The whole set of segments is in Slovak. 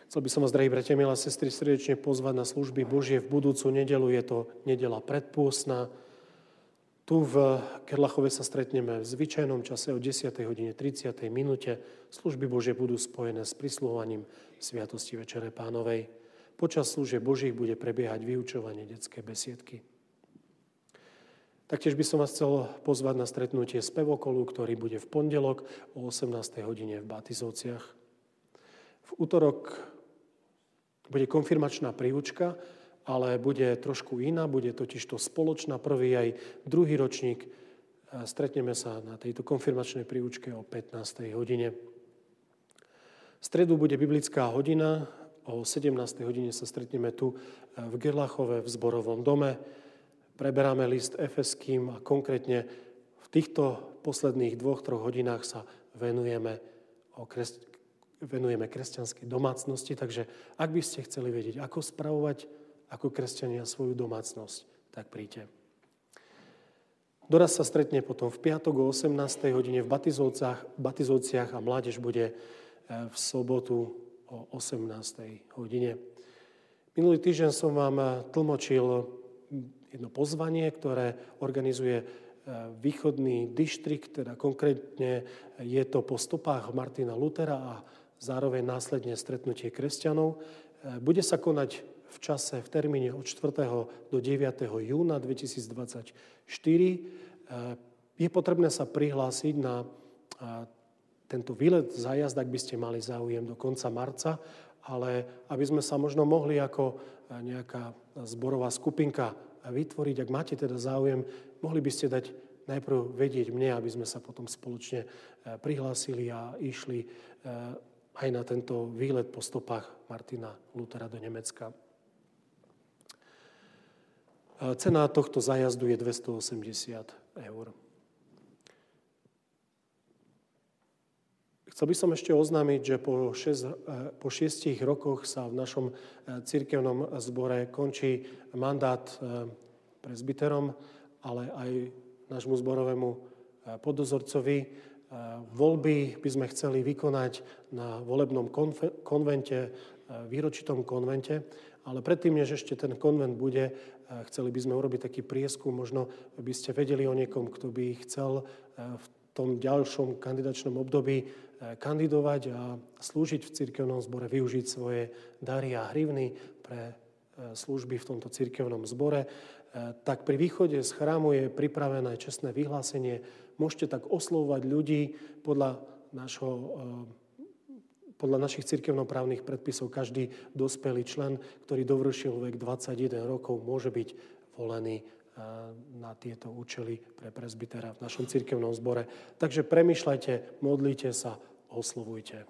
Chcel by som vás, drahí bratia, milé sestry, srdečne pozvať na služby Božie v budúcu nedeľu. Je to nedeľa predpôstna. Tu v Gerlachove sa stretneme v zvyčajnom čase o 10:30. Služby Božie budú spojené s prisluhovaním Sviatosti Večere Pánovej. Počas služieb Božích bude prebiehať vyučovanie detskej besiedky. Taktiež by som vás chcel pozvať na stretnutie spevokolu, ktorý bude v pondelok o 18:00 v Batizovciach. V útorok bude konfirmačná príučka, ale bude trošku iná, bude totižto spoločná, prvý aj druhý ročník. Stretneme sa na tejto konfirmačnej príučke o 15:00. V stredu bude biblická hodina, o 17:00 sa stretneme tu v Gerlachove v zborovom dome. Preberáme list Efeským a konkrétne v týchto posledných 2-3 hodinách sa venujeme kresťanskej domácnosti, takže ak by ste chceli vedieť, ako spravovať ako kresťania svoju domácnosť, tak príďte. Doraz sa stretne potom v piatok o 18:00 v Batizovciach a mládež bude v sobotu o 18:00. Minulý týždeň som vám tlmočil jedno pozvanie, ktoré organizuje východný dištrikt, teda konkrétne je to po stopách Martina Luthera a zároveň následne stretnutie kresťanov. Bude sa konať v čase, v termíne od 4. do 9. júna 2024. Je potrebné sa prihlásiť na tento výlet, zájazd, ak by ste mali záujem do konca marca, ale aby sme sa možno mohli ako nejaká zborová skupinka vytvoriť, ak máte teda záujem, mohli by ste dať najprv vedieť mne, aby sme sa potom spoločne prihlásili a išli aj na tento výlet po stopách Martina Luthera do Nemecka. Cena tohto zájazdu je 280 eur. Chcel by som ešte oznámiť, že po 6 rokoch sa v našom cirkevnom zbore končí mandát presbyterom, ale aj nášmu zborovému podozorcovi. Voľby by sme chceli vykonať na volebnom konvente, výročitom konvente, ale predtým, než ešte ten konvent bude, chceli by sme urobiť taký prieskum, možno by ste vedeli o niekom, kto by chcel v tom ďalšom kandidačnom období kandidovať a slúžiť v cirkevnom zbore, využiť svoje dary a hrivny pre služby v tomto cirkevnom zbore. Tak pri východe z chrámu je pripravené čestné vyhlásenie. Môžete tak oslovovať ľudí podľa našich cirkevnoprávnych predpisov. Každý dospelý člen, ktorý dovršil vek 21 rokov, môže byť volený na tieto účely pre presbytera v našom cirkevnom zbore. Takže premýšľajte, modlite sa, oslovujte.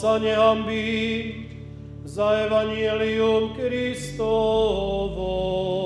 sa nehambím za Evangelium Kristovo.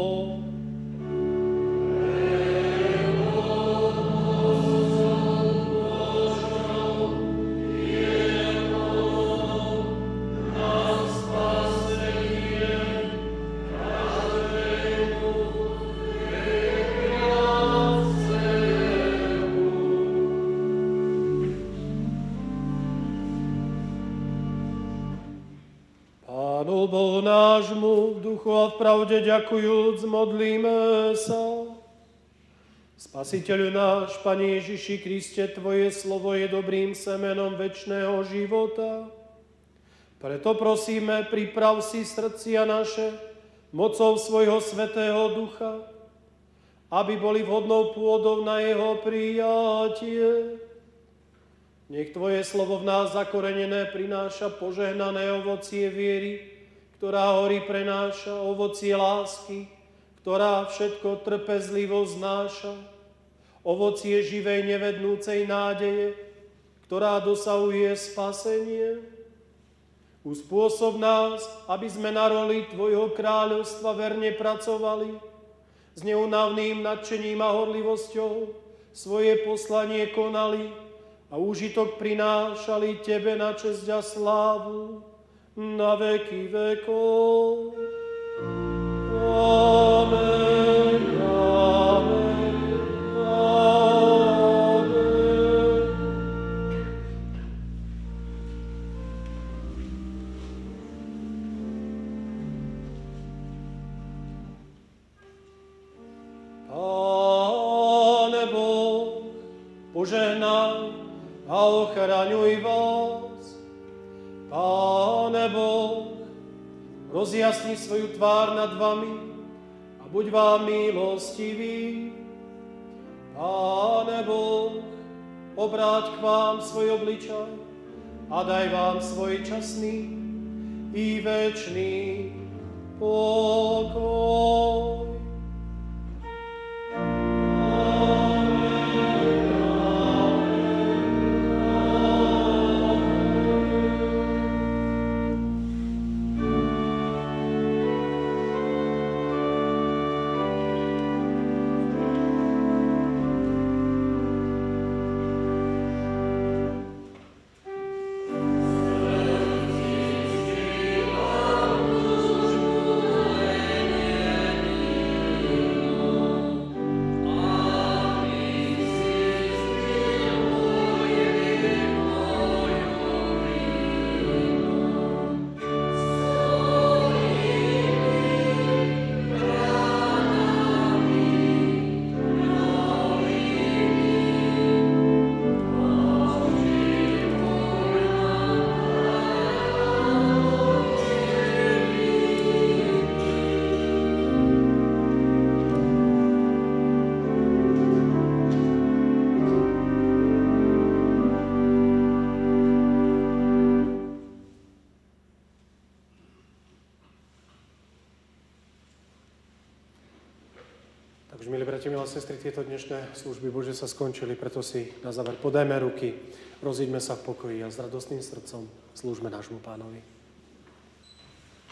Bohu nášmu, v duchu a v pravde ďakujúc, modlíme sa. Spasiteľu náš, Pane Ježiši Kriste, Tvoje slovo je dobrým semenom večného života. Preto prosíme, priprav si srdcia naše mocou svojho svätého ducha, aby boli vhodnou pôdou na jeho prijatie. Nech Tvoje slovo v nás zakorenené prináša požehnané ovocie viery, ktorá horí prenáša, ovocie lásky, ktorá všetko trpezlivo znáša, ovocie živej nevednúcej nádeje, ktorá dosahuje spasenie. Uspôsob nás, aby sme na roli Tvojho kráľovstva verne pracovali, s neúnavným nadšením a horlivosťou svoje poslanie konali a úžitok prinášali Tebe na česť a slávu na veky vekov. Amen, amen, amen. Pane Boh, požehnaj a ochraňuj vás. Páne Boh, rozjasni svoju tvár nad vami a buď vám milostivý. Páne Boh, obráť k vám svoj obličaj a daj vám svoj časný i večný pokoj. Takže, milí bratia, milé sestry, tieto dnešné služby Bože sa skončili, preto si na záver podajme ruky, rozíďme sa v pokoji a s radostným srdcom slúžme nášmu Pánovi.